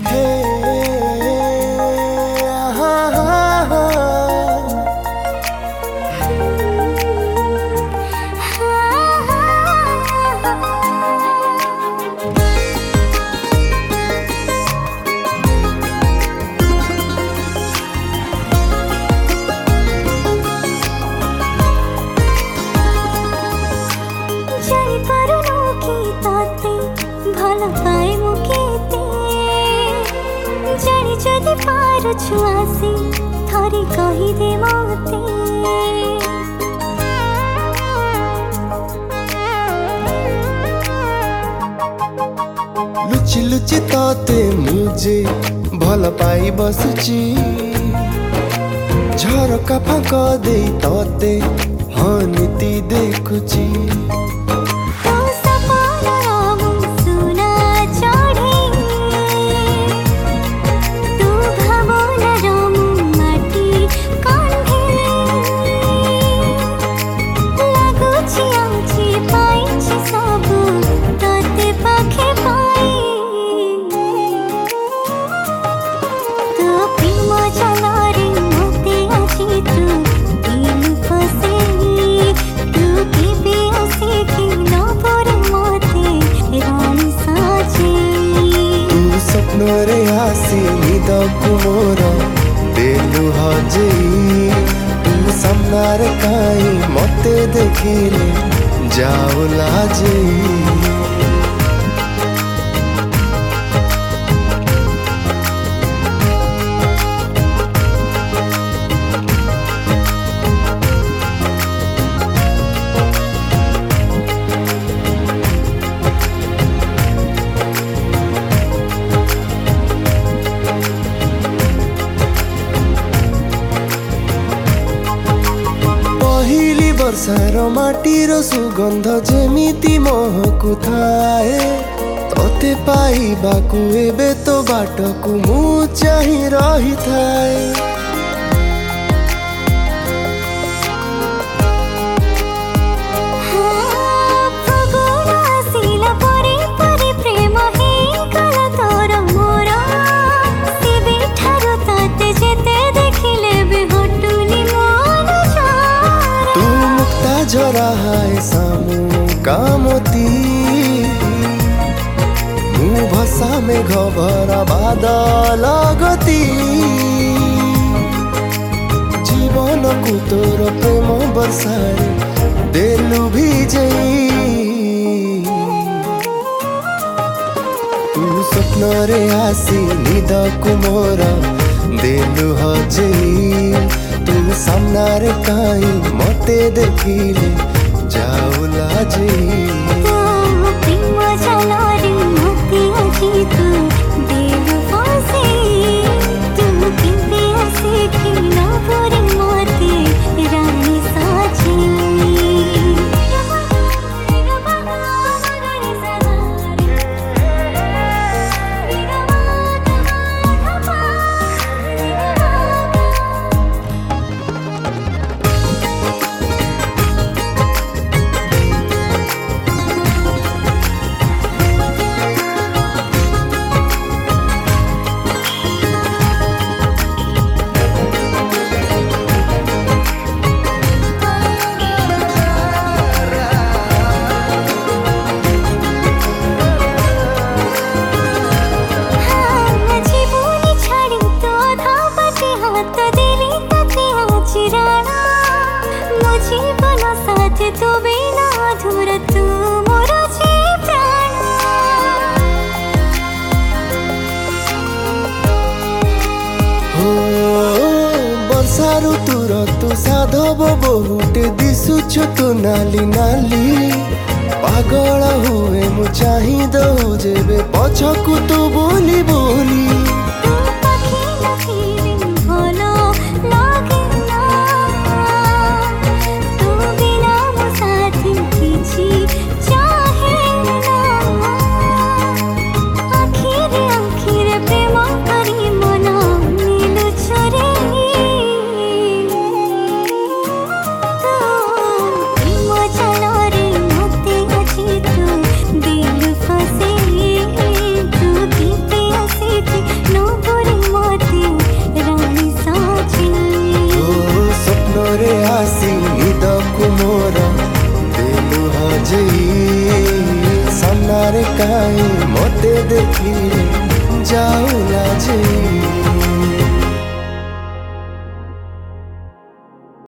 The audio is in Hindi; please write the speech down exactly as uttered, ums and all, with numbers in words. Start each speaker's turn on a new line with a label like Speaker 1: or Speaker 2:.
Speaker 1: ଭଲ ପାଏ ମୁଁ କେତେ ଜାଣି ଯଦି ପାରୁଛୁ ଆସି ଥରେ କହିଦେ ମୋତେ
Speaker 2: ଲୁଚି ଲୁଚି ତତେ ମୁଁ ଯେ ଭଲ ପାଇ ବସୁଛି ଝରକା ଫାଙ୍କ ଦେଇ ତତେ ହନିତି ଦେଖୁଛି रे आसी निदकु मोर देलु हजेई तू सामनारे काई मते देखिले जाओ लाजेई ବର୍ଷାର ମାଟିର ସୁଗନ୍ଧ ଯେମିତି ମହକୁ ଥାଏ ତତେ ପାଇବାକୁ ଏବେ ତ ବାଟକୁ ମୁଁ ଚାହିଁ ରହିଥାଏ झरा है सामू कामती मु भसा में घबरा बादल गति जीवन को तोर प्रेम बरसारे देलु भिजेई तू स्वप्न रे आसी निदकु मोर देलु हजेई तू सामनारे काई मते देखिले जाओ लाजेई
Speaker 1: प्रेम जालरे मते आजी तू देलु फसेई तू केबे आसे खिला परे मते रानी साजेई तो बिना अधूरा तू मोर जी प्राण
Speaker 2: हो वर्षा ऋतुर तू साधव बहुटे दिशुछु तू नाली नाली पागल हुए मु चाही दऊ जेबे पछकु तू बोली बोली ବାହାରେ କାହିଁ ମତେ ଦେଖିଲେ ଯାଉ